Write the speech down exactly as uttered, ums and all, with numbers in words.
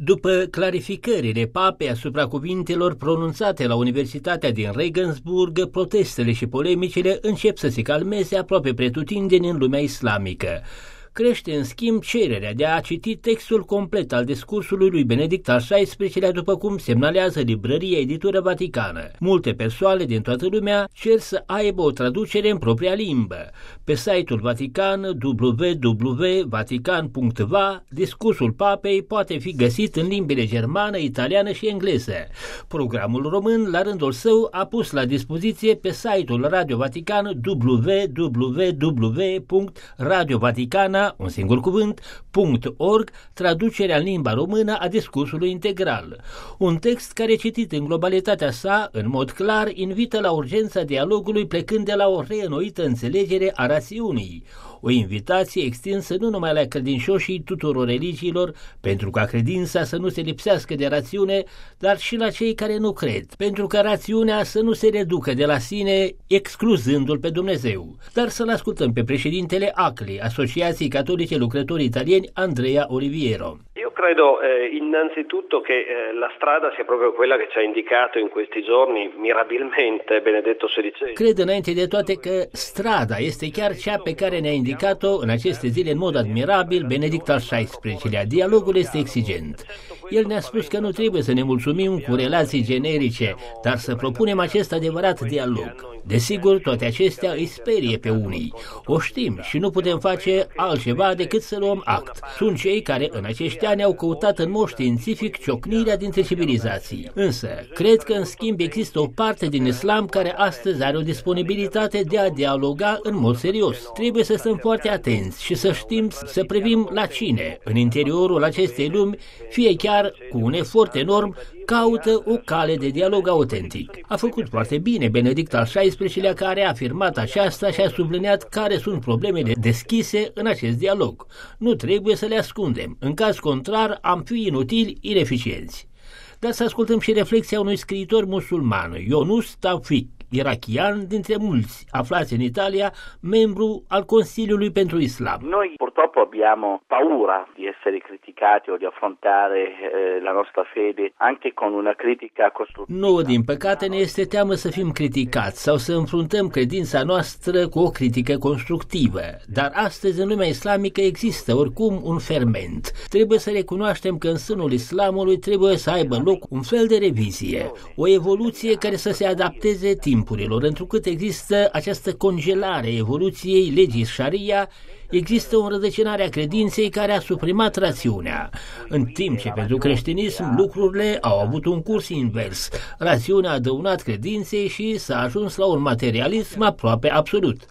După clarificările papei asupra cuvintelor pronunțate la Universitatea din Regensburg, protestele și polemicile încep să se calmeze aproape pretutindeni în lumea islamică. Crește, în schimb, cererea de a citi textul complet al discursului lui Benedict al șaisprezecelea-lea, după cum semnalează librăria Editură Vaticană. Multe persoane din toată lumea cer să aibă o traducere în propria limbă. Pe site-ul Vatican, w w w punct vatican punct v a, discursul papei poate fi găsit în limbile germană, italiană și engleză. Programul român, la rândul său, a pus la dispoziție pe site-ul Radio Vatican w w w punct radio vaticana un singur cuvânt, .org, traducerea în limba română a discursului integral. Un text care, citit în globalitatea sa, în mod clar, invită la urgența dialogului plecând de la o reînnoită înțelegere a rațiunii. O invitație extinsă nu numai la credincioșii tuturor religiilor, pentru ca credința să nu se lipsească de rațiune, dar și la cei care nu cred, pentru ca rațiunea să nu se reducă de la sine, excluzându-l pe Dumnezeu. Dar să-l ascultăm pe președintele A C L I, Asociației Catolice Lucrători Italieni, Andrea Oliviero. Io credo eh, innanzitutto che eh, la strada sia proprio quella che ci ha indicato in questi giorni mirabilmente Benedetto sedicesimi. Cred înainte de toate că strada este chiar cea pe care ne-a indicat-o în aceste zile în mod admirabil Benedict al șaisprezecelea-lea. Dialogul este exigent. El ne-a spus că nu trebuie să ne mulțumim cu relații generice, dar să propunem acest adevărat dialog. Desigur, toate acestea îi sperie pe unii. O știm și nu putem face altceva decât să luăm act. Sunt cei care în acești ani au căutat în mod științific ciocnirea dintre civilizații. Însă, cred că în schimb există o parte din islam care astăzi are o disponibilitate de a dialoga în mod serios. Trebuie să stăm foarte atenți și să știm să privim la cine, în interiorul acestei lumi, fie chiar cu un efort enorm, caută o cale de dialog autentic. A făcut foarte bine Benedict al șaisprezecelea-lea, care a afirmat aceasta și a subliniat care sunt problemele deschise în acest dialog. Nu trebuie să le ascundem. În caz contrar, am fi inutili, ineficienți. Dar să ascultăm și reflexia unui scriitor musulman, Yunus Tawfik, irachian, dintre mulți aflați în Italia, membru al Consiliului pentru Islam. Noi purtroppo abbiamo paura di essere criticati o di affrontare eh, la nostra fede anche con una critica costruttiva. Nouă, din păcate, ne este teamă să fim criticați sau să înfruntăm credința noastră cu o critică constructivă. Dar astăzi în lumea islamică există oricum un ferment. Trebuie să recunoaștem că în sânul islamului trebuie să aibă loc un fel de revizie, o evoluție care să se adapteze timpurilor, întrucât există această congelare a evoluției legii Sharia, există o înrădăcinare a credinței care a suprimat rațiunea, în timp ce pentru creștinism lucrurile au avut un curs invers. Rațiunea a dăunat credinței și s-a ajuns la un materialism aproape absolut.